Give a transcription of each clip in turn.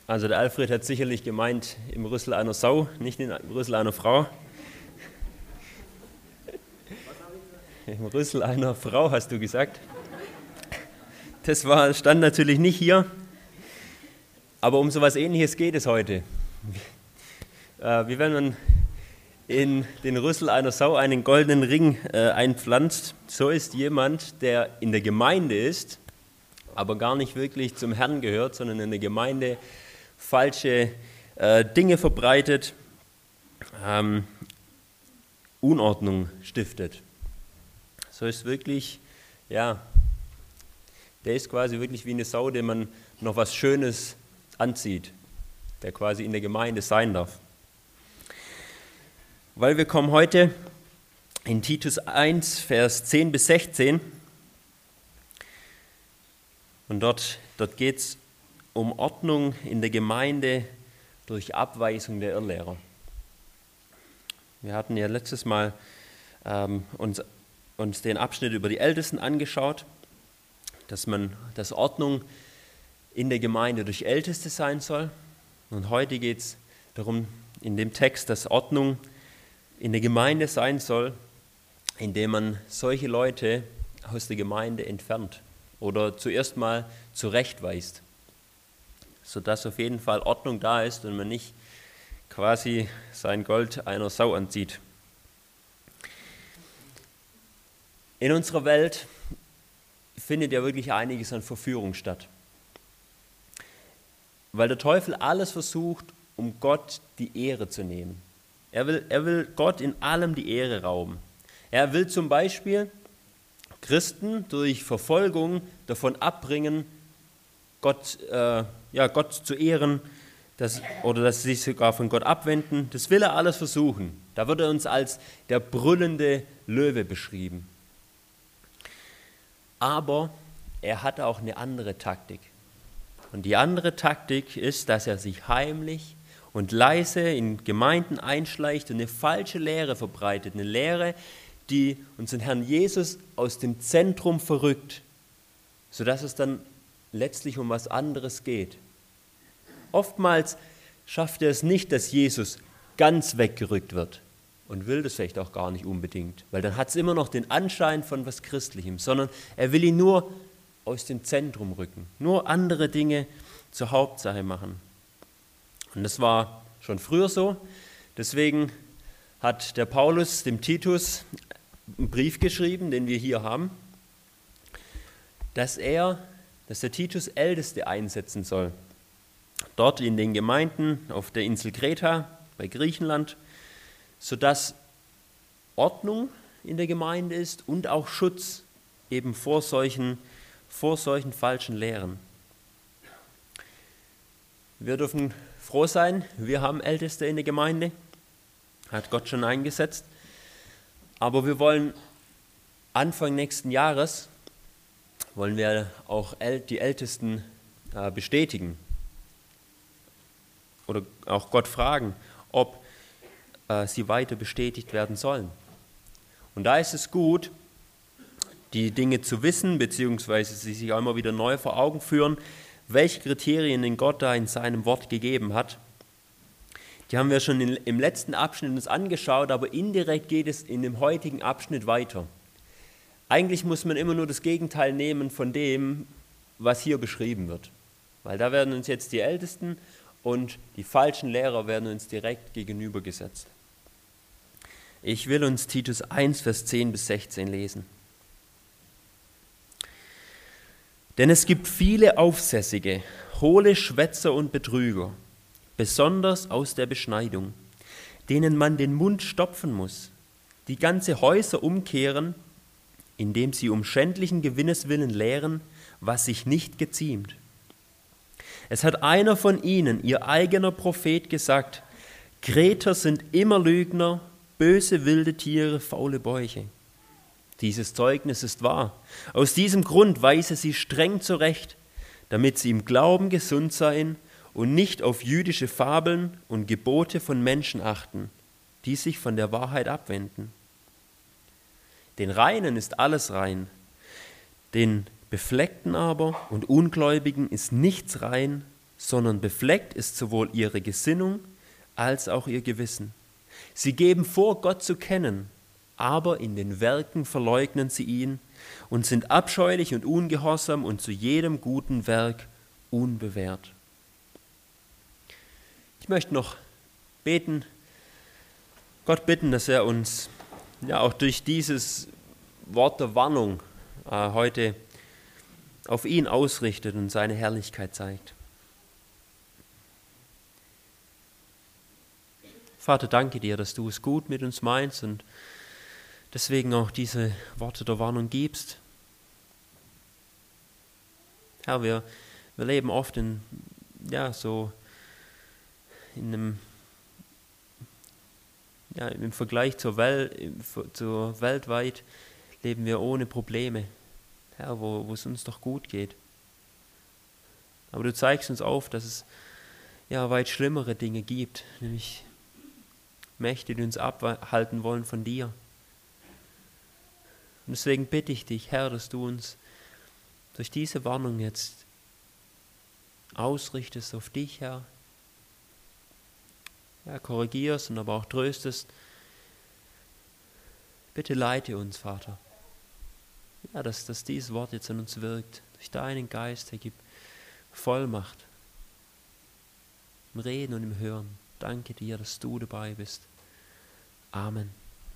Also der Alfred hat sicherlich gemeint, im Rüssel einer Sau, nicht im Rüssel einer Frau. Im Rüssel einer Frau, hast du gesagt. Das stand natürlich nicht hier, aber um so etwas Ähnliches geht es heute. Wie wenn man in den Rüssel einer Sau einen goldenen Ring einpflanzt, so ist jemand, der in der Gemeinde ist, aber gar nicht wirklich zum Herrn gehört, sondern in der Gemeinde falsche Dinge verbreitet, Unordnung stiftet. So ist wirklich, ja, der ist quasi wirklich wie eine Sau, dem man noch was Schönes anzieht, der quasi in der Gemeinde sein darf. Weil wir kommen heute in Titus 1, Vers 10 bis 16 und dort geht es um Ordnung in der Gemeinde durch Abweisung der Irrlehrer. Wir hatten ja letztes Mal uns den Abschnitt über die Ältesten angeschaut, dass Ordnung in der Gemeinde durch Älteste sein soll. Und heute geht es darum, in dem Text, dass Ordnung in der Gemeinde sein soll, indem man solche Leute aus der Gemeinde entfernt oder zuerst mal zurechtweist, sodass auf jeden Fall Ordnung da ist und man nicht quasi sein Gold einer Sau anzieht. In unserer Welt findet ja wirklich einiges an Verführung statt, weil der Teufel alles versucht, um Gott die Ehre zu nehmen. Er will Gott in allem die Ehre rauben. Er will zum Beispiel Christen durch Verfolgung davon abbringen, Gott zu ehren, dass sie sich sogar von Gott abwenden. Das will er alles versuchen. Da wird er uns als der brüllende Löwe beschrieben. Aber er hat auch eine andere Taktik. Und die andere Taktik ist, dass er sich heimlich und leise in Gemeinden einschleicht und eine falsche Lehre verbreitet. Eine Lehre, die unseren Herrn Jesus aus dem Zentrum verrückt, sodass es dann letztlich um was anderes geht. Oftmals schafft er es nicht, dass Jesus ganz weggerückt wird und will das vielleicht auch gar nicht unbedingt, weil dann hat es immer noch den Anschein von was Christlichem, sondern er will ihn nur aus dem Zentrum rücken, nur andere Dinge zur Hauptsache machen. Und das war schon früher so, deswegen hat der Paulus dem Titus einen Brief geschrieben, den wir hier haben, dass der Titus Älteste einsetzen soll. Dort in den Gemeinden auf der Insel Kreta bei Griechenland, sodass Ordnung in der Gemeinde ist und auch Schutz eben vor solchen falschen Lehren. Wir dürfen froh sein, wir haben Älteste in der Gemeinde, hat Gott schon eingesetzt, aber wir wollen Anfang nächsten Jahres, wollen wir auch die Ältesten bestätigen oder auch Gott fragen, ob sie weiter bestätigt werden sollen. Und da ist es gut, die Dinge zu wissen, beziehungsweise sie sich auch immer wieder neu vor Augen führen, welche Kriterien den Gott da in seinem Wort gegeben hat. Die haben wir schon im letzten Abschnitt uns angeschaut, aber indirekt geht es in dem heutigen Abschnitt weiter. Eigentlich muss man immer nur das Gegenteil nehmen von dem, was hier beschrieben wird. Weil da werden uns jetzt die Ältesten und die falschen Lehrer werden uns direkt gegenübergesetzt. Ich will uns Titus 1, Vers 10 bis 16 lesen. Denn es gibt viele Aufsässige, hohle Schwätzer und Betrüger, besonders aus der Beschneidung, denen man den Mund stopfen muss, die ganze Häuser umkehren, indem sie um schändlichen Gewinnes willen lehren, was sich nicht geziemt. Es hat einer von ihnen, ihr eigener Prophet, gesagt, Kreter sind immer Lügner, böse wilde Tiere, faule Bäuche. Dieses Zeugnis ist wahr. Aus diesem Grund weise sie streng zurecht, damit sie im Glauben gesund seien und nicht auf jüdische Fabeln und Gebote von Menschen achten, die sich von der Wahrheit abwenden. Den Reinen ist alles rein, den Befleckten aber und Ungläubigen ist nichts rein, sondern befleckt ist sowohl ihre Gesinnung als auch ihr Gewissen. Sie geben vor, Gott zu kennen, aber in den Werken verleugnen sie ihn und sind abscheulich und ungehorsam und zu jedem guten Werk unbewehrt. Ich möchte noch Gott bitten, dass er uns auch durch dieses Wort der Warnung heute auf ihn ausrichtet und seine Herrlichkeit zeigt. Vater, danke dir, dass du es gut mit uns meinst und deswegen auch diese Worte der Warnung gibst. Herr, wir leben oft im Vergleich zur weltweit leben wir ohne Probleme, Herr, wo es uns doch gut geht. Aber du zeigst uns auf, dass es weit schlimmere Dinge gibt, nämlich Mächte, die uns abhalten wollen von dir. Und deswegen bitte ich dich, Herr, dass du uns durch diese Warnung jetzt ausrichtest auf dich, Herr. Ja, korrigierst und aber auch tröstest. Bitte leite uns, Vater. Ja, dass dieses Wort jetzt an uns wirkt. Durch deinen Geist, Herr, gib Vollmacht im Reden und im Hören. Danke dir, dass du dabei bist. Amen.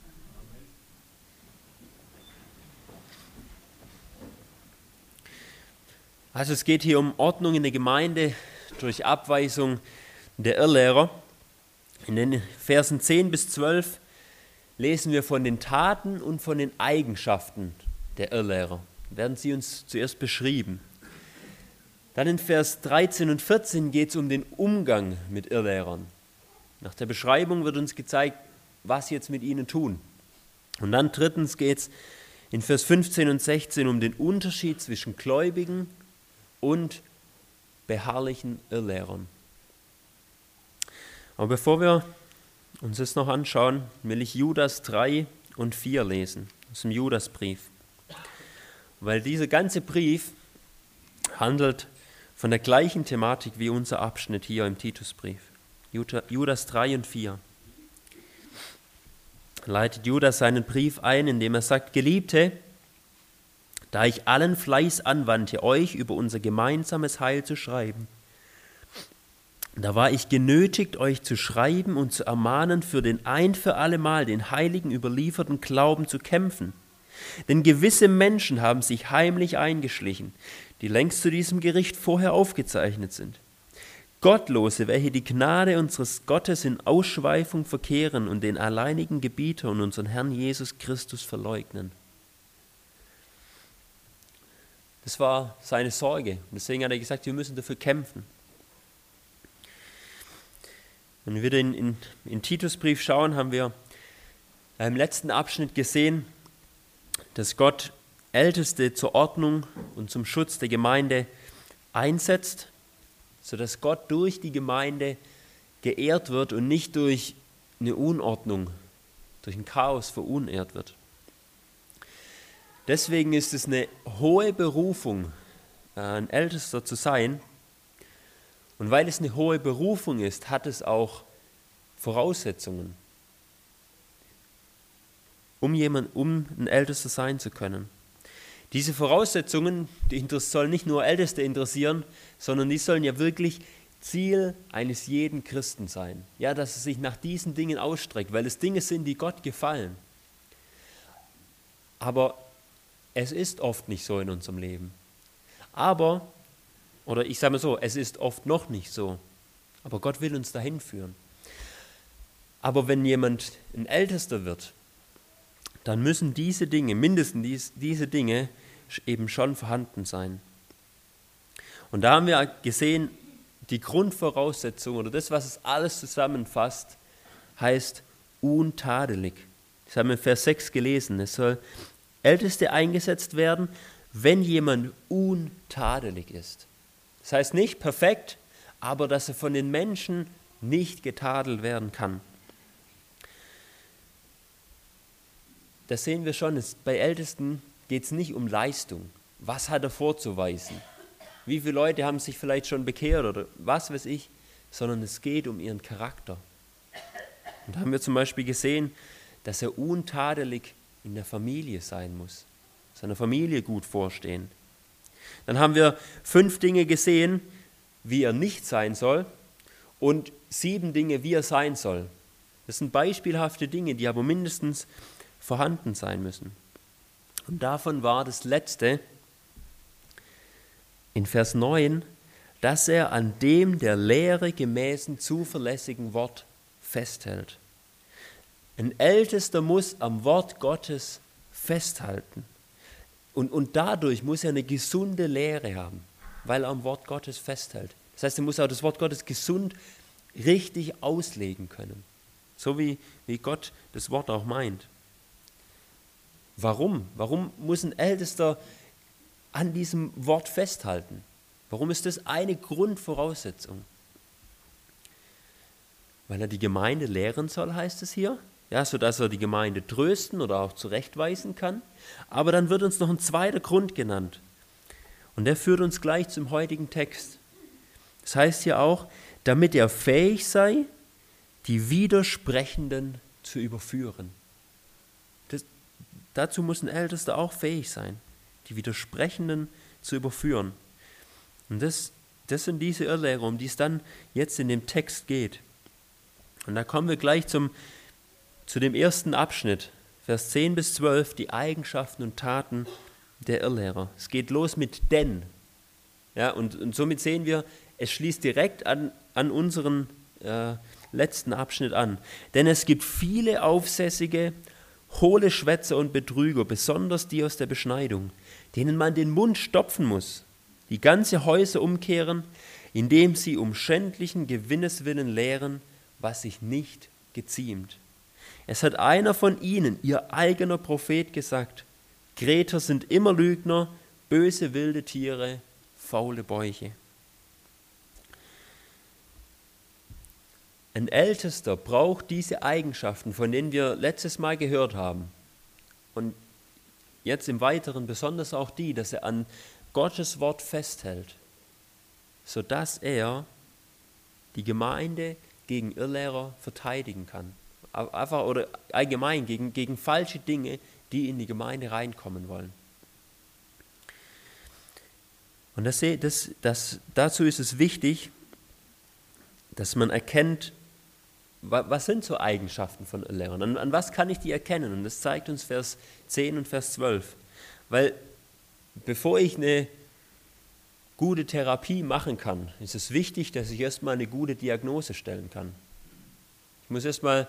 Also es geht hier um Ordnung in der Gemeinde durch Abweisung der Irrlehrer. In den Versen 10 bis 12 lesen wir von den Taten und von den Eigenschaften der Irrlehrer. Werden sie uns zuerst beschrieben. Dann in Vers 13 und 14 geht es um den Umgang mit Irrlehrern. Nach der Beschreibung wird uns gezeigt, was jetzt mit ihnen tun. Und dann drittens geht es in Vers 15 und 16 um den Unterschied zwischen Gläubigen und beharrlichen Irrlehrern. Aber bevor wir uns das noch anschauen, will ich Judas 3 und 4 lesen, aus dem Judasbrief. Weil dieser ganze Brief handelt von der gleichen Thematik wie unser Abschnitt hier im Titusbrief. Judas 3 und 4. Leitet Judas seinen Brief ein, indem er sagt: Geliebte, da ich allen Fleiß anwandte, euch über unser gemeinsames Heil zu schreiben, da war ich genötigt, euch zu schreiben und zu ermahnen, für den ein für allemal den Heiligen überlieferten Glauben zu kämpfen. Denn gewisse Menschen haben sich heimlich eingeschlichen, die längst zu diesem Gericht vorher aufgezeichnet sind. Gottlose, welche die Gnade unseres Gottes in Ausschweifung verkehren und den alleinigen Gebieter und unseren Herrn Jesus Christus verleugnen. Das war seine Sorge. Und deswegen hat er gesagt, wir müssen dafür kämpfen. Wenn wir wieder in Titusbrief schauen, haben wir im letzten Abschnitt gesehen, dass Gott Älteste zur Ordnung und zum Schutz der Gemeinde einsetzt, sodass Gott durch die Gemeinde geehrt wird und nicht durch eine Unordnung, durch ein Chaos verunehrt wird. Deswegen ist es eine hohe Berufung, ein Ältester zu sein. Und weil es eine hohe Berufung ist, hat es auch Voraussetzungen, um ein Ältester sein zu können. Diese Voraussetzungen, die sollen nicht nur Älteste interessieren, sondern die sollen ja wirklich Ziel eines jeden Christen sein. Ja, dass es sich nach diesen Dingen ausstreckt, weil es Dinge sind, die Gott gefallen. Aber es ist oft nicht so in unserem Leben. Es ist oft noch nicht so. Aber Gott will uns dahin führen. Aber wenn jemand ein Ältester wird, dann müssen diese Dinge, mindestens diese Dinge, eben schon vorhanden sein. Und da haben wir gesehen, die Grundvoraussetzung oder das, was es alles zusammenfasst, heißt untadelig. Das haben wir in Vers 6 gelesen. Es soll Älteste eingesetzt werden, wenn jemand untadelig ist. Das heißt nicht perfekt, aber dass er von den Menschen nicht getadelt werden kann. Das sehen wir schon, bei Ältesten geht es nicht um Leistung. Was hat er vorzuweisen? wie viele Leute haben sich vielleicht schon bekehrt oder was weiß ich, sondern es geht um ihren Charakter. Und da haben wir zum Beispiel gesehen, dass er untadelig in der Familie sein muss, seiner Familie gut vorstehen. Dann haben wir 5 Dinge gesehen, wie er nicht sein soll und 7 Dinge, wie er sein soll. Das sind beispielhafte Dinge, die aber mindestens vorhanden sein müssen. Und davon war das letzte in Vers 9, dass er an dem der Lehre gemäßen zuverlässigen Wort festhält. Ein Ältester muss am Wort Gottes festhalten. Und dadurch muss er eine gesunde Lehre haben, weil er am Wort Gottes festhält. Das heißt, er muss auch das Wort Gottes gesund richtig auslegen können. So wie Gott das Wort auch meint. Warum? Warum muss ein Ältester an diesem Wort festhalten? Warum ist das eine Grundvoraussetzung? Weil er die Gemeinde lehren soll, heißt es hier. Ja, sodass er die Gemeinde trösten oder auch zurechtweisen kann. Aber dann wird uns noch ein zweiter Grund genannt. Und der führt uns gleich zum heutigen Text. Das heißt hier auch, damit er fähig sei, die Widersprechenden zu überführen. Dazu muss ein Ältester auch fähig sein, die Widersprechenden zu überführen. Und das sind diese Irrlehrer, um die es dann jetzt in dem Text geht. Und da kommen wir gleich zu dem ersten Abschnitt, Vers 10 bis 12, die Eigenschaften und Taten der Irrlehrer. Es geht los mit denn. Ja, und somit sehen wir, es schließt direkt an unseren letzten Abschnitt an. Denn es gibt viele Aufsässige, hohle Schwätzer und Betrüger, besonders die aus der Beschneidung, denen man den Mund stopfen muss, die ganze Häuser umkehren, indem sie um schändlichen Gewinnes willen lehren, was sich nicht geziemt. Es hat einer von ihnen, ihr eigener Prophet, gesagt, Kreter sind immer Lügner, böse wilde Tiere, faule Bäuche. Ein Ältester braucht diese Eigenschaften, von denen wir letztes Mal gehört haben. Und jetzt im Weiteren besonders auch die, dass er an Gottes Wort festhält, sodass er die Gemeinde gegen Irrlehrer verteidigen kann. Einfach oder allgemein gegen falsche Dinge, die in die Gemeinde reinkommen wollen. Und dazu ist es wichtig, dass man erkennt, was sind so Eigenschaften von Irrlehrern? An was kann ich die erkennen? Und das zeigt uns Vers 10 und Vers 12. Weil bevor ich eine gute Therapie machen kann, ist es wichtig, dass ich erstmal eine gute Diagnose stellen kann. Ich muss erstmal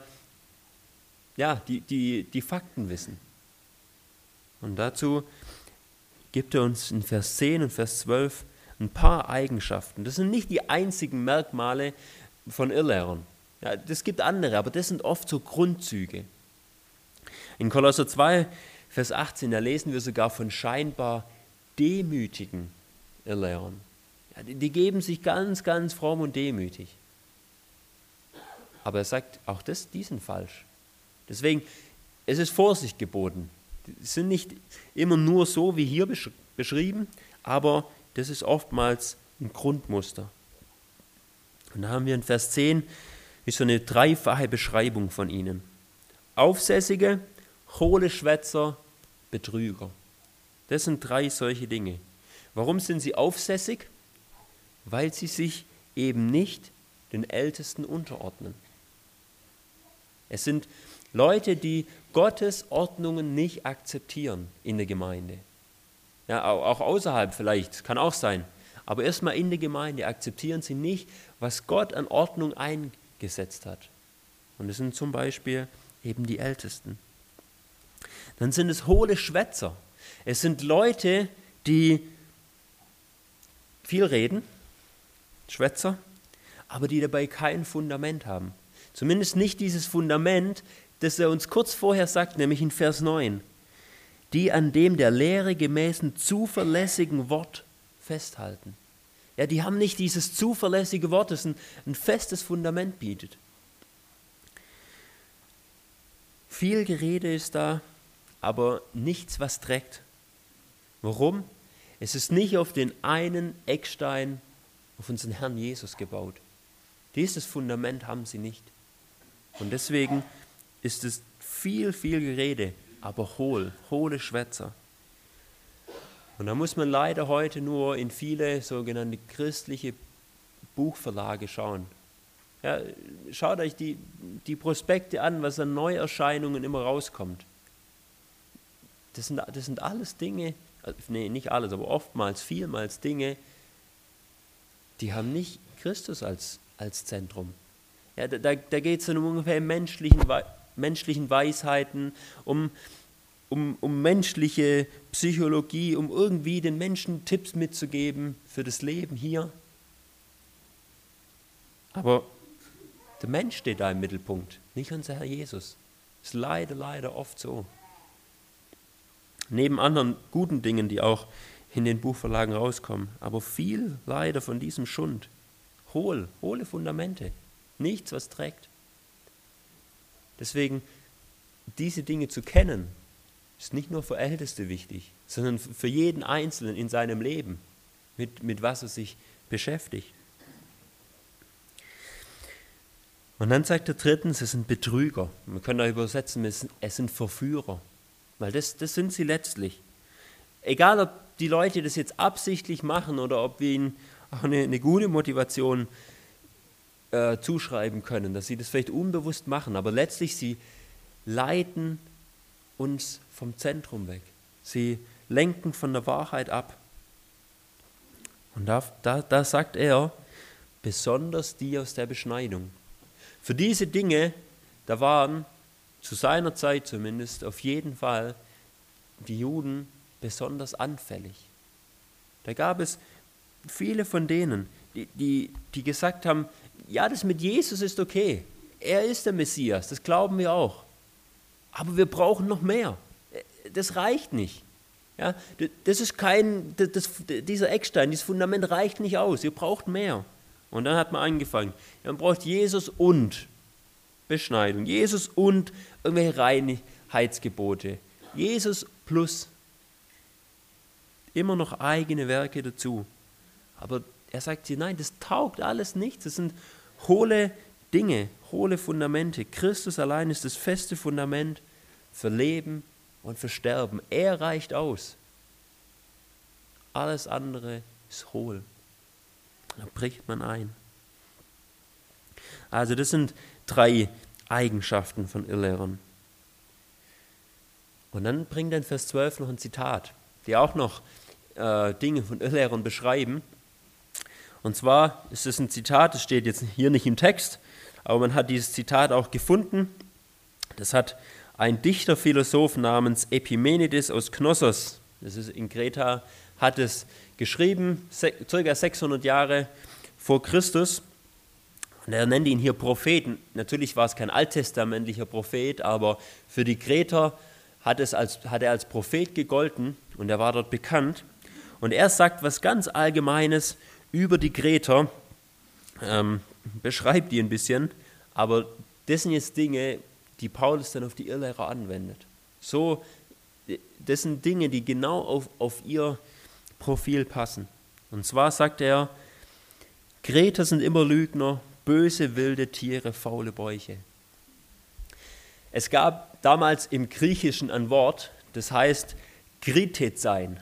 die Fakten wissen. Und dazu gibt er uns in Vers 10 und Vers 12 ein paar Eigenschaften. Das sind nicht die einzigen Merkmale von Irrlehrern. Ja, das gibt andere, aber das sind oft so Grundzüge. In Kolosser 2, Vers 18, da lesen wir sogar von scheinbar demütigen Irrlehrern. Ja, die geben sich ganz, ganz fromm und demütig. Aber er sagt, auch die sind falsch. Deswegen, es ist Vorsicht geboten. Die sind nicht immer nur so wie hier beschrieben, aber das ist oftmals ein Grundmuster. Und da haben wir in Vers 10 ist so eine dreifache Beschreibung von ihnen. Aufsässige, hohle Schwätzer, Betrüger. Das sind 3 solche Dinge. Warum sind sie aufsässig? Weil sie sich eben nicht den Ältesten unterordnen. Es sind Leute, die Gottes Ordnungen nicht akzeptieren in der Gemeinde. Ja, auch außerhalb vielleicht, kann auch sein. Aber erstmal in der Gemeinde akzeptieren sie nicht, was Gott an Ordnung eingesetzt hat. Und das sind zum Beispiel eben die Ältesten. Dann sind es hohle Schwätzer. Es sind Leute, die viel reden, Schwätzer, aber die dabei kein Fundament haben. Zumindest nicht dieses Fundament, das er uns kurz vorher sagt, nämlich in Vers 9. Die an dem der Lehre gemäßen zuverlässigen Wort festhalten. Ja, die haben nicht dieses zuverlässige Wort, das ein festes Fundament bietet. Viel Gerede ist da, aber nichts, was trägt. Warum? Es ist nicht auf den einen Eckstein, auf unseren Herrn Jesus gebaut. Dieses Fundament haben sie nicht. Und deswegen ist es viel, viel Gerede, aber hohle Schwätzer. Und da muss man leider heute nur in viele sogenannte christliche Buchverlage schauen. Ja, schaut euch die Prospekte an, was an Neuerscheinungen immer rauskommt. Das sind alles Dinge, nicht alles, aber oftmals, vielmals Dinge, die haben nicht Christus als Zentrum. Ja, da geht es um ungefähr menschlichen Weisheiten, um menschliche Psychologie, um irgendwie den Menschen Tipps mitzugeben für das Leben hier. Aber der Mensch steht da im Mittelpunkt, nicht unser Herr Jesus. Das ist leider oft so. Neben anderen guten Dingen, die auch in den Buchverlagen rauskommen, aber viel leider von diesem Schund. Hohle Fundamente, nichts, was trägt. Deswegen, diese Dinge zu kennen, ist nicht nur für Älteste wichtig, sondern für jeden Einzelnen in seinem Leben, mit was er sich beschäftigt. Und dann sagt er drittens, es sind Betrüger. Wir können da übersetzen, es sind Verführer. Weil das sind sie letztlich. Egal, ob die Leute das jetzt absichtlich machen oder ob wir ihnen auch eine gute Motivation zuschreiben können, dass sie das vielleicht unbewusst machen, aber letztlich sie leiten uns vom Zentrum weg. Sie lenken von der Wahrheit ab. Und da sagt er, besonders die aus der Beschneidung. Für diese Dinge, da waren zu seiner Zeit zumindest auf jeden Fall die Juden besonders anfällig. Da gab es viele von denen, die gesagt haben, ja, das mit Jesus ist okay, er ist der Messias, das glauben wir auch, aber wir brauchen noch mehr, das reicht nicht. Ja, das ist dieser Eckstein, dieses Fundament reicht nicht aus, ihr braucht mehr. Und dann hat man angefangen, man braucht Jesus und Beschneidung, Jesus und irgendwelche Reinheitsgebote, Jesus plus immer noch eigene Werke dazu. Aber er sagt hier, nein, das taugt alles nichts, das sind hohle Dinge, hohle Fundamente. Christus allein ist das feste Fundament für Leben und für Sterben. Er reicht aus. Alles andere ist hohl. Da bricht man ein. Also das sind 3 Eigenschaften von Irrlehrern. Und dann bringt er in Vers 12 noch ein Zitat, die auch noch Dinge von Irrlehrern beschreiben. Und zwar ist es ein Zitat, das steht jetzt hier nicht im Text, aber man hat dieses Zitat auch gefunden. Das hat ein Dichterphilosoph namens Epimenides aus Knossos, das ist in Kreta, hat es geschrieben, ca. 600 Jahre vor Christus. Und er nennt ihn hier Propheten. Natürlich war es kein alttestamentlicher Prophet, aber für die Kreter hat er als Prophet gegolten und er war dort bekannt. Und er sagt was ganz Allgemeines über die Kreter, beschreibt die ein bisschen, aber das sind jetzt Dinge, die Paulus dann auf die Irrlehrer anwendet. So, das sind Dinge, die genau auf ihr Profil passen. Und zwar sagt er, Kreter sind immer Lügner, böse, wilde Tiere, faule Bäuche. Es gab damals im Griechischen ein Wort, das heißt Kretizein.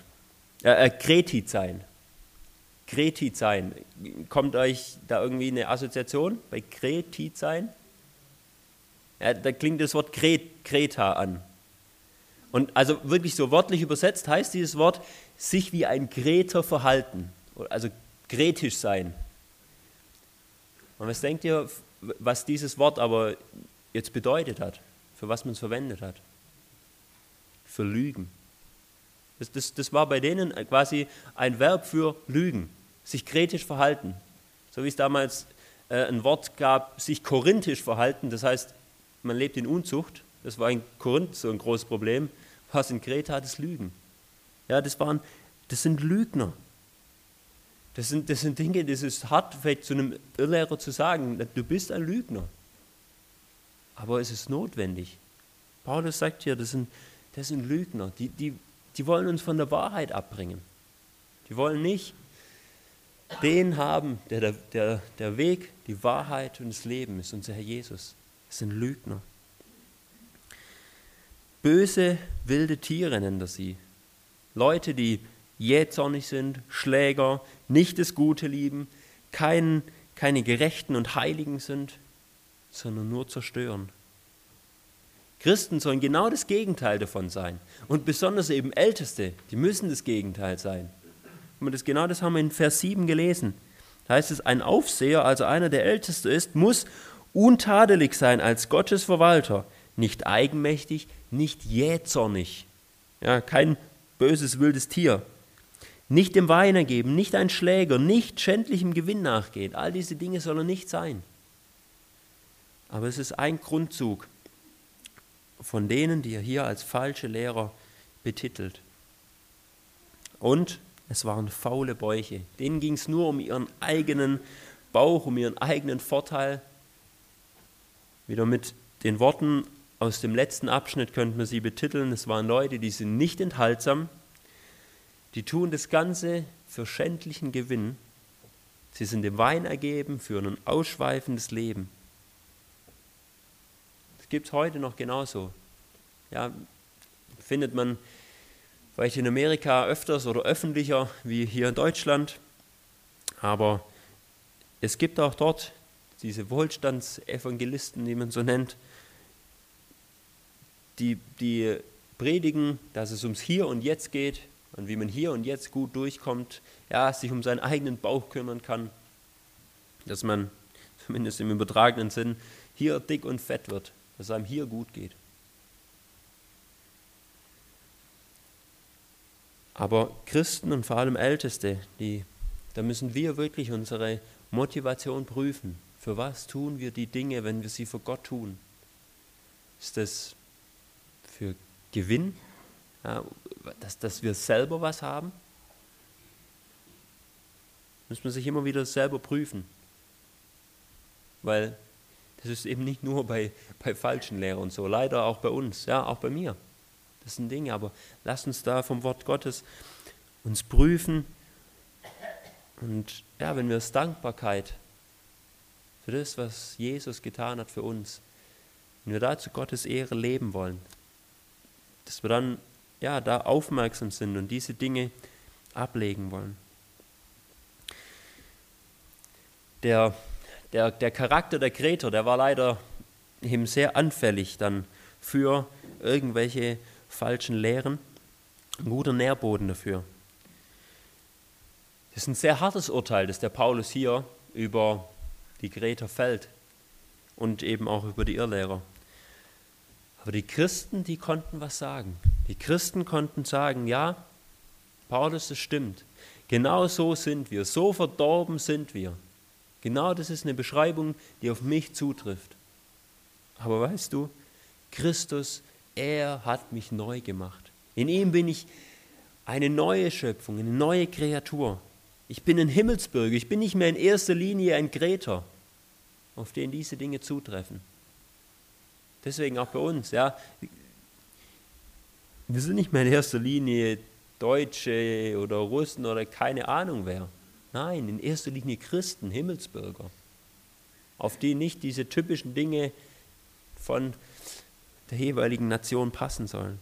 Kretizein. Kommt euch da irgendwie eine Assoziation bei Kretizein? Ja, da klingt das Wort Kreta an. Und also wirklich so wörtlich übersetzt heißt dieses Wort, sich wie ein Kreter verhalten. Also kretisch sein. Und was denkt ihr, was dieses Wort aber jetzt bedeutet hat? Für was man es verwendet hat? Für Lügen. Das war bei denen quasi ein Verb für Lügen. Sich kretisch verhalten. So wie es damals ein Wort gab, sich korinthisch verhalten. Das heißt, man lebt in Unzucht. Das war in Korinth so ein großes Problem. Was in Kreta, das Lügen. Ja, das sind Lügner. Das sind Dinge, das ist hart vielleicht zu einem Irrlehrer zu sagen, du bist ein Lügner. Aber es ist notwendig. Paulus sagt hier, das sind Lügner, die wollen uns von der Wahrheit abbringen. Die wollen nicht den haben, der Weg, die Wahrheit und das Leben ist, unser Herr Jesus. Das sind Lügner. Böse, wilde Tiere nennt er sie. Leute, die jähzornig sind, Schläger, nicht das Gute lieben, keine Gerechten und Heiligen sind, sondern nur zerstören. Christen sollen genau das Gegenteil davon sein. Und besonders eben Älteste, die müssen das Gegenteil sein. Und das haben wir in Vers 7 gelesen. Da heißt es, ein Aufseher, also einer, der Älteste ist, muss untadelig sein als Gottes Verwalter, nicht eigenmächtig, nicht jähzornig, ja, kein böses, wildes Tier, nicht dem Wein ergeben, nicht ein Schläger, nicht schändlichem Gewinn nachgehen. All diese Dinge soll er nicht sein. Aber es ist ein Grundzug von denen, die er hier als falsche Lehrer betitelt. Und es waren faule Bäuche. Denen ging es nur um ihren eigenen Bauch, um ihren eigenen Vorteil. Wieder mit den Worten aus dem letzten Abschnitt könnten wir sie betiteln. Es waren Leute, die sind nicht enthaltsam. Die tun das Ganze für schändlichen Gewinn. Sie sind dem Wein ergeben für ein ausschweifendes Leben. Das gibt es heute noch genauso. Ja, findet man vielleicht in Amerika öfters oder öffentlicher wie hier in Deutschland. Aber es gibt auch dort diese Wohlstandsevangelisten, die man so nennt, die predigen, dass es ums Hier und Jetzt geht und wie man hier und jetzt gut durchkommt, ja, sich um seinen eigenen Bauch kümmern kann, dass man, zumindest im übertragenen Sinn, hier dick und fett wird, dass es einem hier gut geht. Aber Christen und vor allem Älteste, da müssen wir wirklich unsere Motivation prüfen. Für was tun wir die Dinge, wenn wir sie für Gott tun? Ist das für Gewinn, ja, dass wir selber was haben? Muss man sich immer wieder selber prüfen. Weil das ist eben nicht nur bei falschen Lehrern so, leider auch bei uns, ja, auch bei mir. Das sind Dinge, aber lasst uns da vom Wort Gottes uns prüfen. Und ja, wenn wir aus Dankbarkeit für das, was Jesus getan hat für uns, wenn wir da zu Gottes Ehre leben wollen, dass wir dann ja da aufmerksam sind und diese Dinge ablegen wollen. Der Charakter der Kreter, der war leider eben sehr anfällig dann für irgendwelche falschen Lehren. Ein guter Nährboden dafür. Das ist ein sehr hartes Urteil, das der Paulus hier über die Kreter fällt und eben auch über die Irrlehrer. Aber die Christen, die konnten was sagen. Die Christen konnten sagen, ja, Paulus, das stimmt. Genau so sind wir, so verdorben sind wir. Genau das ist eine Beschreibung, die auf mich zutrifft. Aber weißt du, Christus, er hat mich neu gemacht. In ihm bin ich eine neue Schöpfung, eine neue Kreatur. Ich bin ein Himmelsbürger, ich bin nicht mehr in erster Linie ein Kreter, auf den diese Dinge zutreffen. Deswegen auch bei uns, ja. Wir sind nicht mehr in erster Linie Deutsche oder Russen oder keine Ahnung wer. Nein, in erster Linie Christen, Himmelsbürger, auf die nicht diese typischen Dinge von der jeweiligen Nation passen sollen.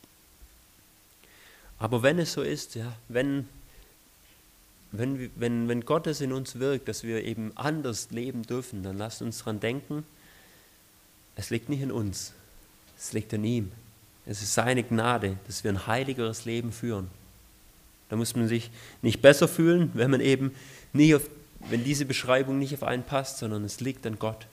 Aber wenn es so ist, ja, wenn Gott es in uns wirkt, dass wir eben anders leben dürfen, dann lasst uns daran denken, es liegt nicht in uns, es liegt an ihm. Es ist seine Gnade, dass wir ein heiligeres Leben führen. Da muss man sich nicht besser fühlen, wenn man eben wenn diese Beschreibung nicht auf einen passt, sondern es liegt an Gott.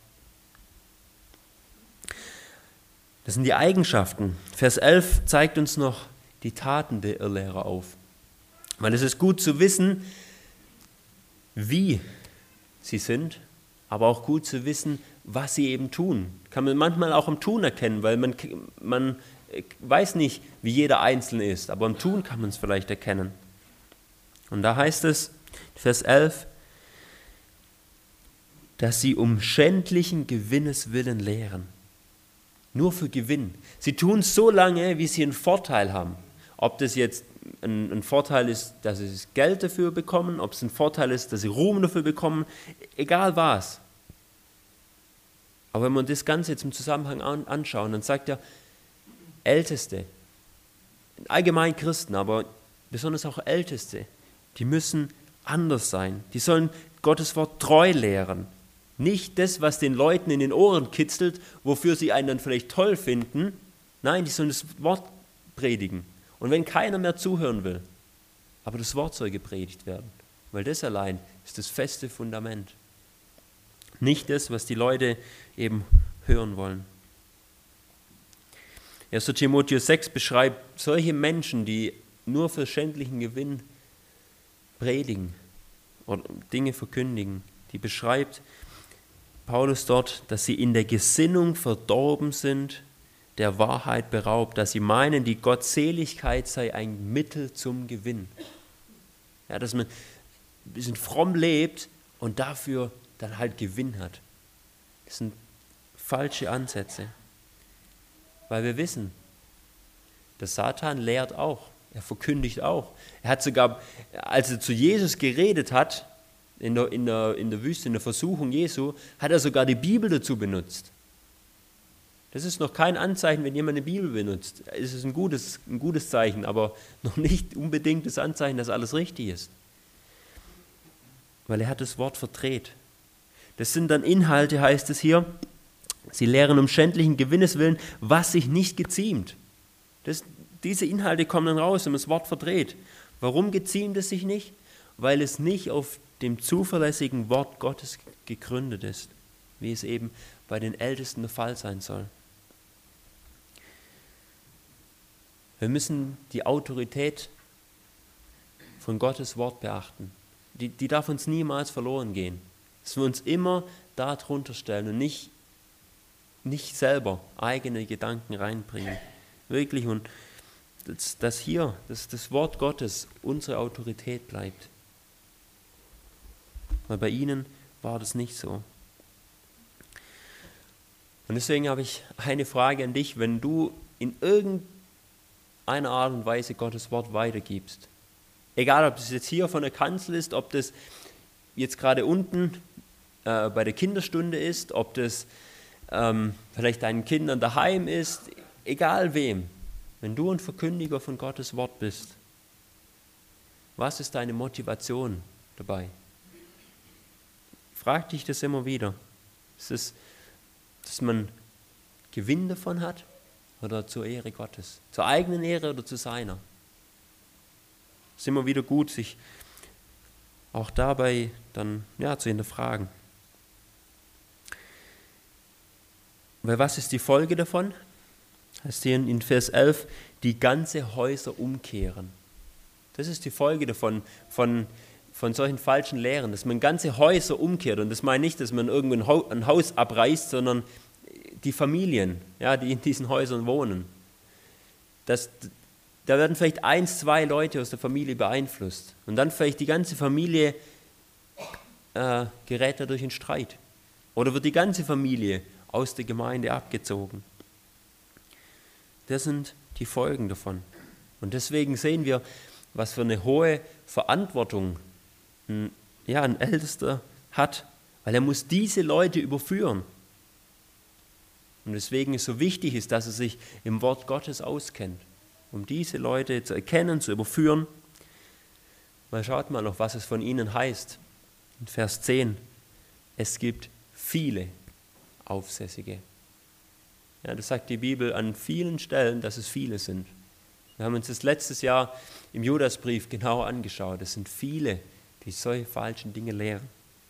Das sind die Eigenschaften. Vers 11 zeigt uns noch die Taten der Irrlehrer auf. Weil es ist gut zu wissen, wie sie sind, aber auch gut zu wissen, was sie eben tun. Kann man manchmal auch am Tun erkennen, weil man weiß nicht, wie jeder Einzelne ist, aber am Tun kann man es vielleicht erkennen. Und da heißt es, Vers 11, dass sie um schändlichen Gewinnes willen lehren. Nur für Gewinn. Sie tun es so lange, wie sie einen Vorteil haben. Ob das jetzt ein Vorteil ist, dass sie Geld dafür bekommen, ob es ein Vorteil ist, dass sie Ruhm dafür bekommen, egal was. Aber wenn wir das Ganze jetzt im Zusammenhang anschauen, dann sagt er, Älteste, allgemein Christen, aber besonders auch Älteste, die müssen anders sein. Die sollen Gottes Wort treu lehren. Nicht das, was den Leuten in den Ohren kitzelt, wofür sie einen dann vielleicht toll finden. Nein, die sollen das Wort predigen. Und wenn keiner mehr zuhören will, aber das Wort soll gepredigt werden, weil das allein ist das feste Fundament. Nicht das, was die Leute eben hören wollen. 1. Timotheus 6 beschreibt solche Menschen, die nur für schändlichen Gewinn predigen oder Dinge verkündigen. Die beschreibt Paulus dort, dass sie in der Gesinnung verdorben sind, der Wahrheit beraubt, dass sie meinen, die Gottseligkeit sei ein Mittel zum Gewinn. Ja, dass man ein bisschen fromm lebt und dafür dann halt Gewinn hat. Das sind falsche Ansätze. Weil wir wissen, der Satan lehrt auch, er verkündigt auch. Er hat sogar, als er zu Jesus geredet hat, in der Wüste, in der Versuchung Jesu, hat er sogar die Bibel dazu benutzt. Das ist noch kein Anzeichen, wenn jemand eine Bibel benutzt. Es ist ein gutes Zeichen, aber noch nicht unbedingt das Anzeichen, dass alles richtig ist. Weil er hat das Wort verdreht. Das sind dann Inhalte, heißt es hier, sie lehren um schändlichen Gewinnes willen, was sich nicht geziemt. Diese Inhalte kommen dann raus, wenn man das Wort verdreht. Warum geziemt es sich nicht? Weil es nicht auf dem zuverlässigen Wort Gottes gegründet ist, wie es eben bei den Ältesten der Fall sein soll. Wir müssen die Autorität von Gottes Wort beachten. Die darf uns niemals verloren gehen. Dass wir uns immer darunter stellen und nicht selber eigene Gedanken reinbringen. Wirklich, und dass das Wort Gottes unsere Autorität bleibt. Weil bei ihnen war das nicht so. Und deswegen habe ich eine Frage an dich, wenn du in irgendeiner Art und Weise Gottes Wort weitergibst. Egal, ob das jetzt hier von der Kanzel ist, ob das jetzt gerade unten bei der Kinderstunde ist, ob das vielleicht deinen Kindern daheim ist, egal wem. Wenn du ein Verkündiger von Gottes Wort bist, was ist deine Motivation dabei? Frag dich das immer wieder. Ist es, dass man Gewinn davon hat oder zur Ehre Gottes? Zur eigenen Ehre oder zu seiner? Es ist immer wieder gut, sich auch dabei dann zu hinterfragen. Weil was ist die Folge davon? Heißt hier in Vers 11, die ganze Häuser umkehren. Das ist die Folge davon, von solchen falschen Lehren, dass man ganze Häuser umkehrt. Und das meine nicht, dass man irgendwo ein Haus abreißt, sondern die Familien, die in diesen Häusern wohnen. Da werden vielleicht 1, 2 Leute aus der Familie beeinflusst. Und dann vielleicht die ganze Familie gerät dadurch in Streit. Oder wird die ganze Familie aus der Gemeinde abgezogen. Das sind die Folgen davon. Und deswegen sehen wir, was für eine hohe Verantwortung ein Ältester hat, weil er muss diese Leute überführen. Und deswegen ist so wichtig ist, dass er sich im Wort Gottes auskennt, um diese Leute zu erkennen, zu überführen. Mal schaut mal noch, was es von ihnen heißt. In Vers 10, es gibt viele Aufsässige. Ja, das sagt die Bibel an vielen Stellen, dass es viele sind. Wir haben uns das letztes Jahr im Judasbrief genau angeschaut. Es sind viele, die solche falschen Dinge lehren.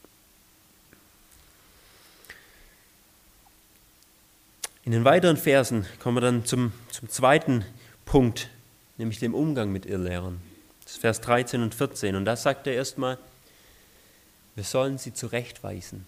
In den weiteren Versen kommen wir dann zum zweiten Punkt, nämlich dem Umgang mit Irrlehrern. Das ist Vers 13 und 14. Und da sagt er erstmal, wir sollen sie zurechtweisen.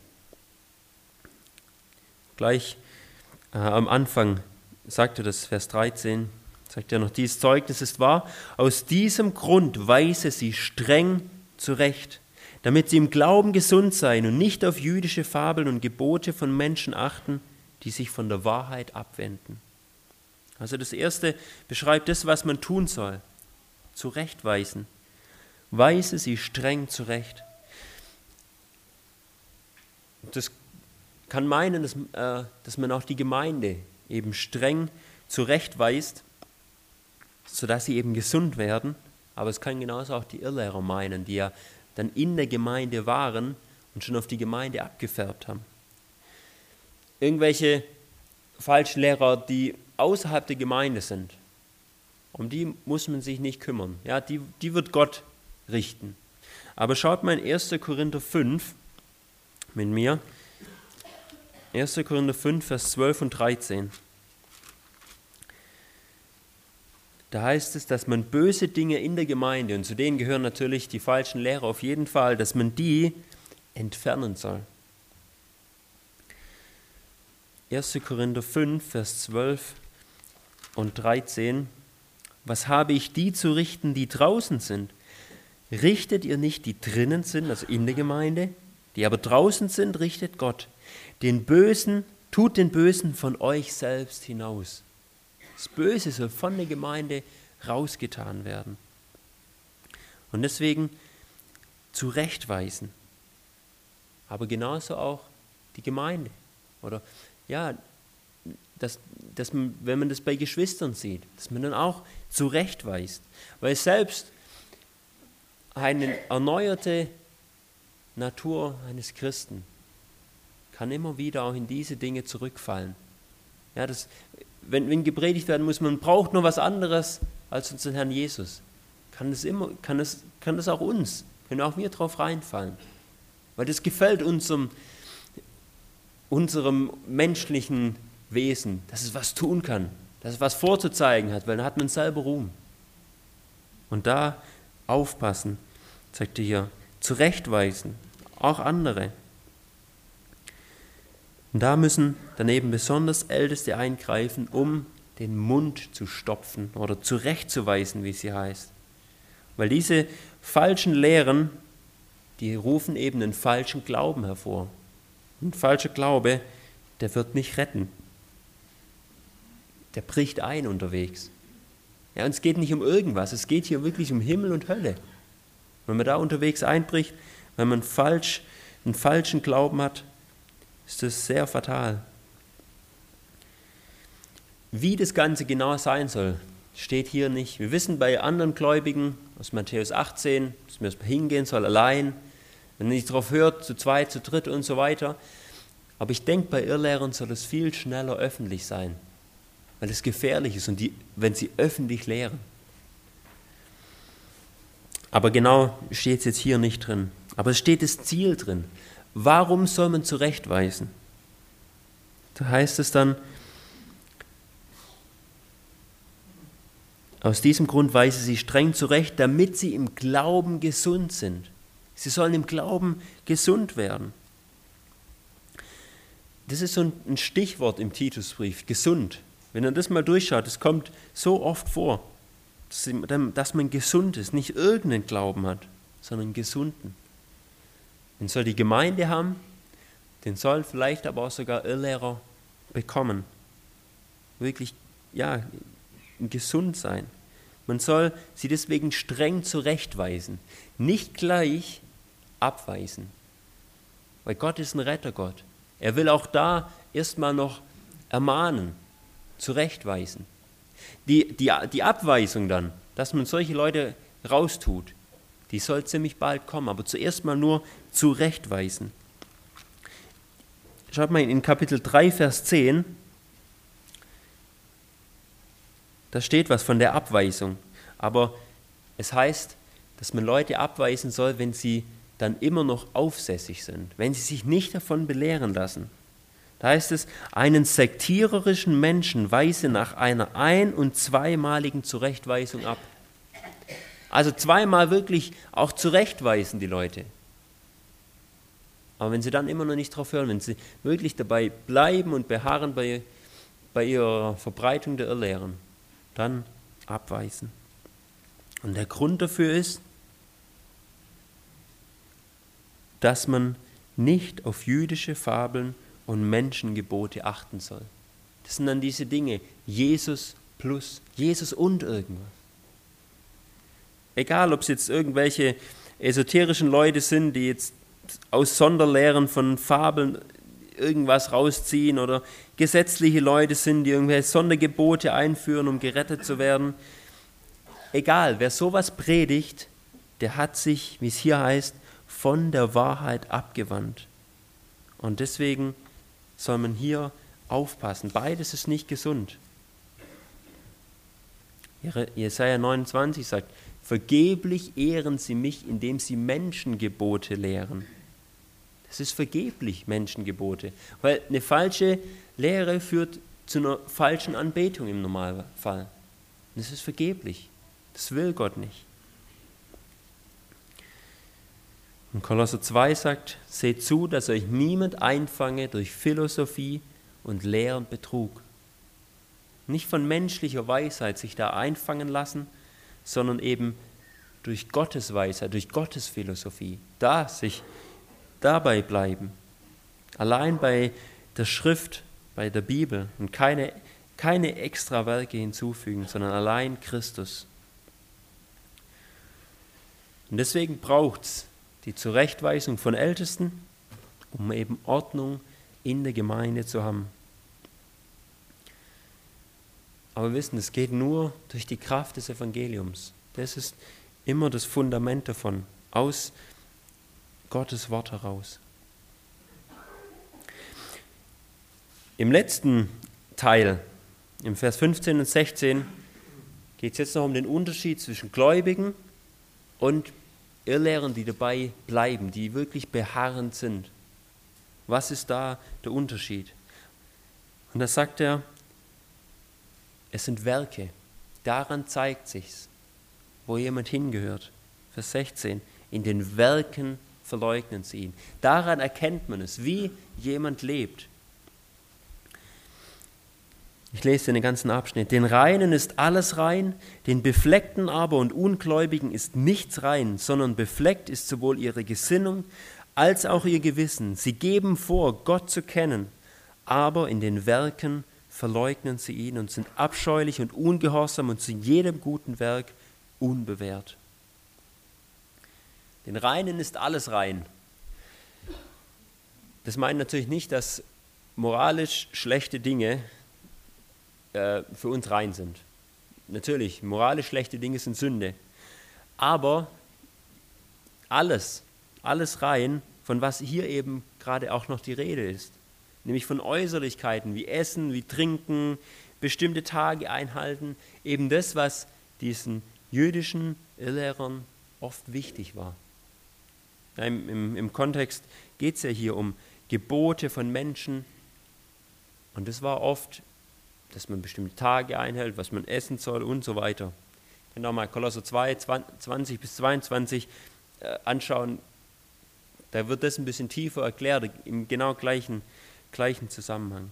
Gleich am Anfang sagt er das, Vers 13, sagt er noch, dieses Zeugnis ist wahr, aus diesem Grund weise sie streng zurecht, damit sie im Glauben gesund seien und nicht auf jüdische Fabeln und Gebote von Menschen achten, die sich von der Wahrheit abwenden. Also das erste beschreibt das, was man tun soll. zurechtweisen. Weise sie streng zurecht. Das kann meinen, dass man auch die Gemeinde eben streng zurechtweist, sodass sie eben gesund werden. Aber es kann genauso auch die Irrlehrer meinen, die ja dann in der Gemeinde waren und schon auf die Gemeinde abgefärbt haben. Irgendwelche Falschlehrer, die außerhalb der Gemeinde sind, um die muss man sich nicht kümmern. Ja, die wird Gott richten. Aber schaut mal in 1. Korinther 5 mit mir. 1. Korinther 5, Vers 12 und 13. Da heißt es, dass man böse Dinge in der Gemeinde, und zu denen gehören natürlich die falschen Lehrer auf jeden Fall, dass man die entfernen soll. 1. Korinther 5, Vers 12 und 13. Was habe ich die zu richten, die draußen sind? Richtet ihr nicht, die drinnen sind, also in der Gemeinde, die aber draußen sind, richtet Gott. Tut den Bösen von euch selbst hinaus. Das Böse soll von der Gemeinde rausgetan werden. Und deswegen zurechtweisen. Aber genauso auch die Gemeinde. Oder ja, dass man, wenn man das bei Geschwistern sieht, dass man dann auch zurechtweist. Weil selbst eine erneuerte Natur eines Christen kann immer wieder auch in diese Dinge zurückfallen. Ja, wenn gepredigt werden muss, man braucht nur was anderes als unseren Herrn Jesus. Kann das auch uns, können auch wir drauf reinfallen. Weil das gefällt unserem menschlichen Wesen, dass es was tun kann, dass es was vorzuzeigen hat, weil dann hat man selber Ruhm. Und da aufpassen, sagt er hier, zurechtweisen, auch andere. Und da müssen dann eben besonders Älteste eingreifen, um den Mund zu stopfen oder zurechtzuweisen, wie sie heißt. Weil diese falschen Lehren, die rufen eben einen falschen Glauben hervor. Ein falscher Glaube, der wird nicht retten. Der bricht ein unterwegs. Ja, und es geht nicht um irgendwas, es geht hier wirklich um Himmel und Hölle. Wenn man da unterwegs einbricht, wenn man einen falschen Glauben hat, ist das sehr fatal. Wie das Ganze genau sein soll, steht hier nicht. Wir wissen bei anderen Gläubigen aus Matthäus 18, dass man hingehen soll allein, wenn man nicht darauf hört, zu zweit, zu dritt und so weiter. Aber ich denke, bei Irrlehrern soll es viel schneller öffentlich sein, weil es gefährlich ist, wenn sie öffentlich lehren. Aber genau steht es jetzt hier nicht drin. Aber es steht das Ziel drin. Warum soll man zurechtweisen? Da heißt es dann, aus diesem Grund weise sie streng zurecht, damit sie im Glauben gesund sind. Sie sollen im Glauben gesund werden. Das ist so ein Stichwort im Titusbrief, gesund. Wenn ihr das mal durchschaut, es kommt so oft vor, dass man gesund ist, nicht irgendeinen Glauben hat, sondern gesunden. Den soll die Gemeinde haben, den soll vielleicht aber auch sogar Irrlehrer bekommen. Wirklich, ja, gesund sein. Man soll sie deswegen streng zurechtweisen, nicht gleich abweisen. Weil Gott ist ein Rettergott. Er will auch da erstmal noch ermahnen, zurechtweisen. Die Abweisung dann, dass man solche Leute raustut, die soll ziemlich bald kommen, aber zuerst mal nur zurechtweisen. Schaut mal in Kapitel 3, Vers 10, da steht was von der Abweisung, aber es heißt, dass man Leute abweisen soll, wenn sie dann immer noch aufsässig sind, wenn sie sich nicht davon belehren lassen. Da heißt es, einen sektiererischen Menschen weise nach einer ein- und zweimaligen Zurechtweisung ab. Also zweimal wirklich auch zurechtweisen die Leute. Aber wenn sie dann immer noch nicht drauf hören, wenn sie wirklich dabei bleiben und beharren bei ihrer Verbreitung der Irrlehren, dann abweisen. Und der Grund dafür ist, dass man nicht auf jüdische Fabeln und Menschengebote achten soll. Das sind dann diese Dinge, Jesus plus, Jesus und irgendwas. Egal, ob es jetzt irgendwelche esoterischen Leute sind, die jetzt aus Sonderlehren von Fabeln irgendwas rausziehen oder gesetzliche Leute sind, die irgendwelche Sondergebote einführen, um gerettet zu werden. Egal, wer sowas predigt, der hat sich, wie es hier heißt, von der Wahrheit abgewandt. Und deswegen soll man hier aufpassen. Beides ist nicht gesund. Jesaja 29 sagt, vergeblich ehren sie mich, indem sie Menschengebote lehren. Das ist vergeblich, Menschengebote, weil eine falsche Lehre führt zu einer falschen Anbetung im Normalfall. Das ist vergeblich. Das will Gott nicht. Und Kolosser 2 sagt, seht zu, dass euch niemand einfange durch Philosophie und leeren Betrug. Nicht von menschlicher Weisheit sich da einfangen lassen, sondern eben durch Gottes Weisheit, durch Gottes Philosophie, da sich dabei bleiben. Allein bei der Schrift, bei der Bibel und keine extra Werke hinzufügen, sondern allein Christus. Und deswegen braucht es die Zurechtweisung von Ältesten, um eben Ordnung in der Gemeinde zu haben. Aber wir wissen, es geht nur durch die Kraft des Evangeliums. Das ist immer das Fundament davon, aus Gottes Wort heraus. Im letzten Teil, im Vers 15 und 16, geht es jetzt noch um den Unterschied zwischen Gläubigen und Irrlehrern, die dabei bleiben, die wirklich beharrend sind. Was ist da der Unterschied? Und da sagt er, es sind Werke, daran zeigt sich's, wo jemand hingehört. Vers 16, in den Werken verleugnen sie ihn. Daran erkennt man es, wie jemand lebt. Ich lese den ganzen Abschnitt. Den Reinen ist alles rein, den Befleckten aber und Ungläubigen ist nichts rein, sondern befleckt ist sowohl ihre Gesinnung als auch ihr Gewissen. Sie geben vor, Gott zu kennen, aber in den Werken verleugnen sie ihn und sind abscheulich und ungehorsam und zu jedem guten Werk unbewährt. Den Reinen ist alles rein. Das meint natürlich nicht, dass moralisch schlechte Dinge für uns rein sind. Natürlich, moralisch schlechte Dinge sind Sünde. Aber alles rein, von was hier eben gerade auch noch die Rede ist. Nämlich von Äußerlichkeiten wie Essen, wie Trinken, bestimmte Tage einhalten. Eben das, was diesen jüdischen Irrlehrern oft wichtig war. Im Kontext geht es ja hier um Gebote von Menschen. Und das war oft, dass man bestimmte Tage einhält, was man essen soll und so weiter. Genau mal Kolosser 2, 20 bis 22 anschauen. Da wird das ein bisschen tiefer erklärt, im genau gleichen Zusammenhang.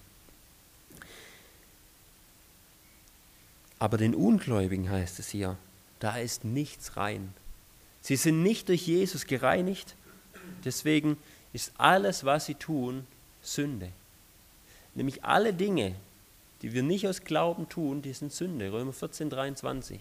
Aber den Ungläubigen heißt es hier, da ist nichts rein. Sie sind nicht durch Jesus gereinigt, deswegen ist alles, was sie tun, Sünde. Nämlich alle Dinge, die wir nicht aus Glauben tun, die sind Sünde. Römer 14, 23.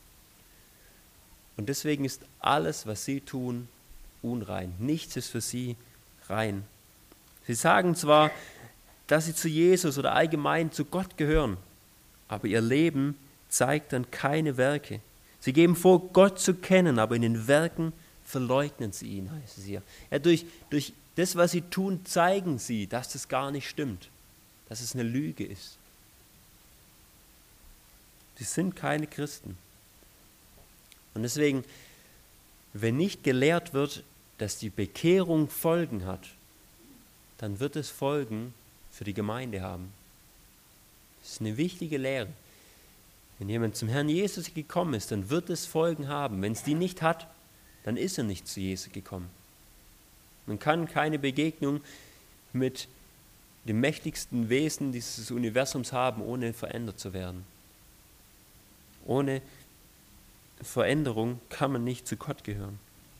Und deswegen ist alles, was sie tun, unrein. Nichts ist für sie rein. Sie sagen zwar, dass sie zu Jesus oder allgemein zu Gott gehören, aber ihr Leben zeigt dann keine Werke. Sie geben vor, Gott zu kennen, aber in den Werken verleugnen sie ihn, heißt es hier. Ja, durch das, was sie tun, zeigen sie, dass das gar nicht stimmt, dass es eine Lüge ist. Sie sind keine Christen. Und deswegen, wenn nicht gelehrt wird, dass die Bekehrung Folgen hat, dann wird es Folgen für die Gemeinde haben. Das ist eine wichtige Lehre. Wenn jemand zum Herrn Jesus gekommen ist, dann wird es Folgen haben. Wenn es die nicht hat, dann ist er nicht zu Jesus gekommen. Man kann keine Begegnung mit dem mächtigsten Wesen dieses Universums haben, ohne verändert zu werden. Ohne Veränderung kann man nicht zu Gott gehören.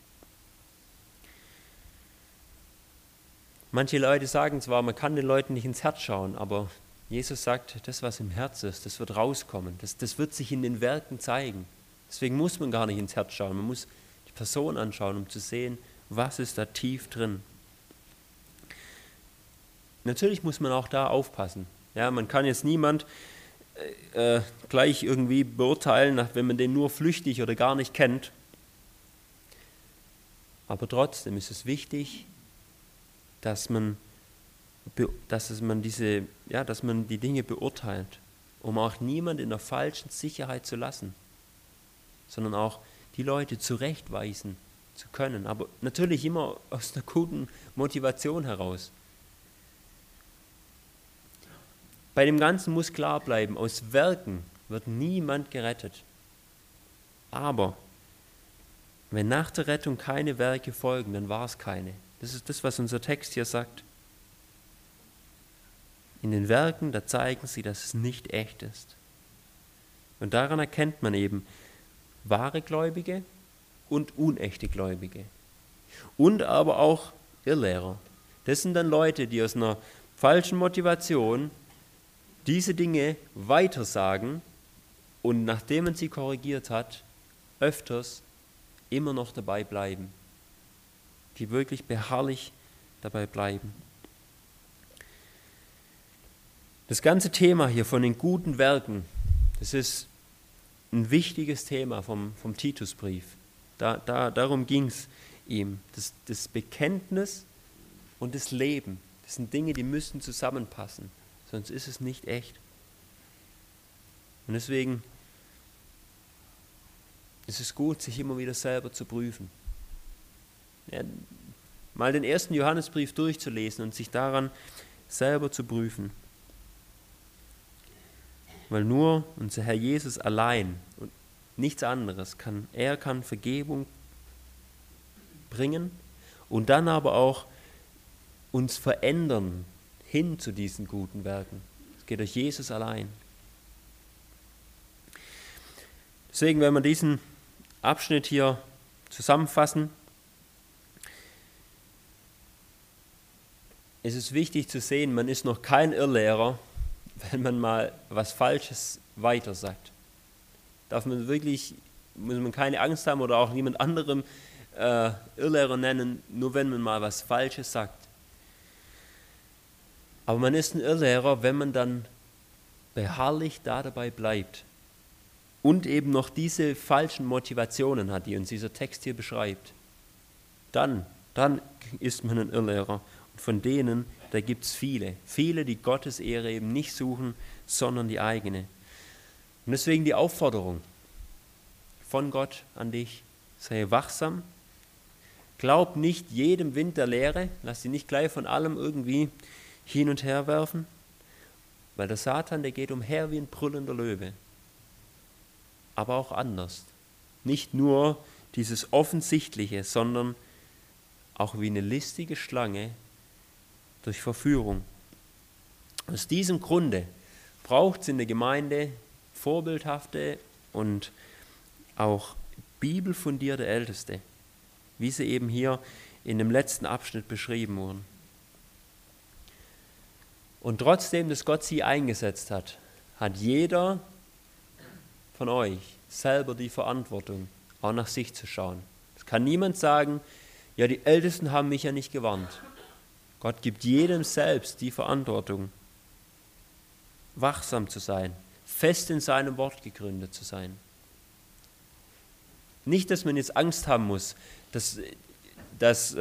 Manche Leute sagen zwar, man kann den Leuten nicht ins Herz schauen, aber Jesus sagt, das, was im Herz ist, das wird rauskommen. Das wird sich in den Werken zeigen. Deswegen muss man gar nicht ins Herz schauen. Man muss die Person anschauen, um zu sehen, was ist da tief drin. Natürlich muss man auch da aufpassen. Ja, man kann jetzt niemand gleich irgendwie beurteilen, wenn man den nur flüchtig oder gar nicht kennt. Aber trotzdem ist es wichtig, dass man die Dinge beurteilt, um auch niemand in der falschen Sicherheit zu lassen, sondern auch die Leute zurechtweisen zu können, aber natürlich immer aus einer guten Motivation heraus. Bei dem Ganzen muss klar bleiben, aus Werken wird niemand gerettet. Aber wenn nach der Rettung keine Werke folgen, dann war es keine. Das ist das, was unser Text hier sagt. In den Werken, da zeigen sie, dass es nicht echt ist. Und daran erkennt man eben wahre Gläubige und unechte Gläubige. Und aber auch Irrlehrer. Das sind dann Leute, die aus einer falschen Motivation diese Dinge weitersagen und nachdem man sie korrigiert hat, öfters immer noch dabei bleiben. Die wirklich beharrlich dabei bleiben. Das ganze Thema hier von den guten Werken, das ist ein wichtiges Thema vom Titusbrief. Darum ging es ihm. Das Bekenntnis und das Leben, das sind Dinge, die müssen zusammenpassen, sonst ist es nicht echt. Und deswegen ist es gut, sich immer wieder selber zu prüfen. Ja, mal den 1. Johannesbrief durchzulesen und sich daran selber zu prüfen. Weil nur unser Herr Jesus allein und nichts anderes kann Vergebung bringen und dann aber auch uns verändern hin zu diesen guten Werken. Es geht durch Jesus allein. Deswegen, wenn wir diesen Abschnitt hier zusammenfassen, ist es wichtig zu sehen, man ist noch kein Irrlehrer, wenn man mal was Falsches weitersagt. Muss man keine Angst haben oder auch niemand anderem Irrlehrer nennen, nur wenn man mal was Falsches sagt. Aber man ist ein Irrlehrer, wenn man dann beharrlich dabei bleibt und eben noch diese falschen Motivationen hat, die uns dieser Text hier beschreibt. Dann ist man ein Irrlehrer. Und von denen, da gibt es viele, die Gottes Ehre eben nicht suchen, sondern die eigene. Und deswegen die Aufforderung von Gott an dich, sei wachsam, glaub nicht jedem Wind der Lehre, lass dich nicht gleich von allem irgendwie hin und her werfen, weil der Satan, der geht umher wie ein brüllender Löwe, aber auch anders. Nicht nur dieses Offensichtliche, sondern auch wie eine listige Schlange durch Verführung. Aus diesem Grunde braucht es in der Gemeinde vorbildhafte und auch bibelfundierte Älteste, wie sie eben hier in dem letzten Abschnitt beschrieben wurden. Und trotzdem, dass Gott sie eingesetzt hat, hat jeder von euch selber die Verantwortung, auch nach sich zu schauen. Es kann niemand sagen, ja, die Ältesten haben mich ja nicht gewarnt. Gott gibt jedem selbst die Verantwortung, wachsam zu sein, fest in seinem Wort gegründet zu sein. Nicht, dass man jetzt Angst haben muss, dass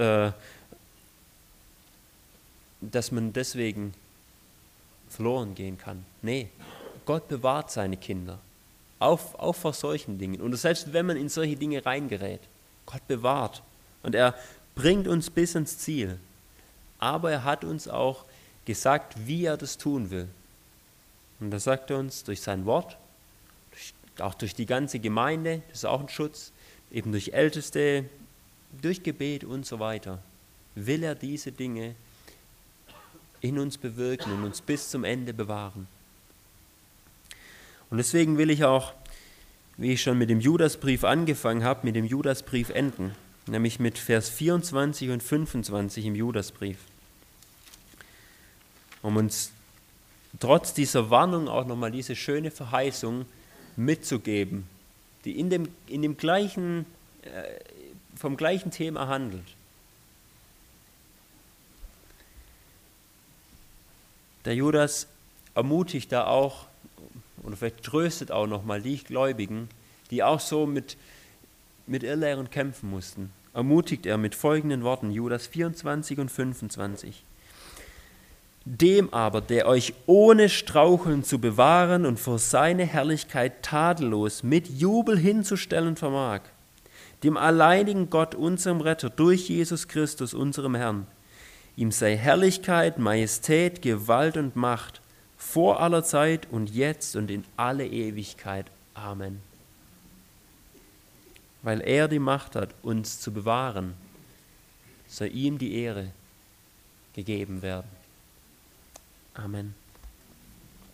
man deswegen verloren gehen kann. Nee, Gott bewahrt seine Kinder, auch vor solchen Dingen. Und selbst wenn man in solche Dinge reingerät, Gott bewahrt. Und er bringt uns bis ans Ziel. Aber er hat uns auch gesagt, wie er das tun will. Und da sagt er uns durch sein Wort, auch durch die ganze Gemeinde, das ist auch ein Schutz, eben durch Älteste, durch Gebet und so weiter, will er diese Dinge in uns bewirken und uns bis zum Ende bewahren. Und deswegen will ich auch, wie ich schon mit dem Judasbrief angefangen habe, mit dem Judasbrief enden, nämlich mit Vers 24 und 25 im Judasbrief, um uns trotz dieser Warnung auch nochmal diese schöne Verheißung mitzugeben, die vom gleichen Thema handelt. Der Judas ermutigt da auch, oder vielleicht tröstet auch nochmal die Gläubigen, die auch so mit Irrlehren kämpfen mussten. Ermutigt er mit folgenden Worten, Judas 24 und 25. Dem aber, der euch ohne Straucheln zu bewahren und vor seine Herrlichkeit tadellos mit Jubel hinzustellen vermag, dem alleinigen Gott, unserem Retter, durch Jesus Christus, unserem Herrn, ihm sei Herrlichkeit, Majestät, Gewalt und Macht vor aller Zeit und jetzt und in alle Ewigkeit. Amen. Weil er die Macht hat, uns zu bewahren, soll ihm die Ehre gegeben werden. Amen.